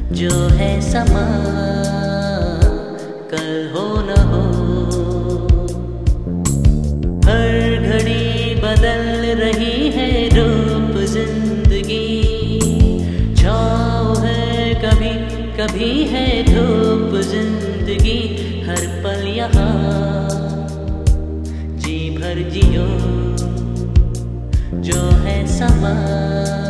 जो है समा कल हो न हो। हर घड़ी बदल रही है रूप जिंदगी, छाँव है कभी कभी है धूप जिंदगी। हर पल यहाँ जी भर जियो, जो है समा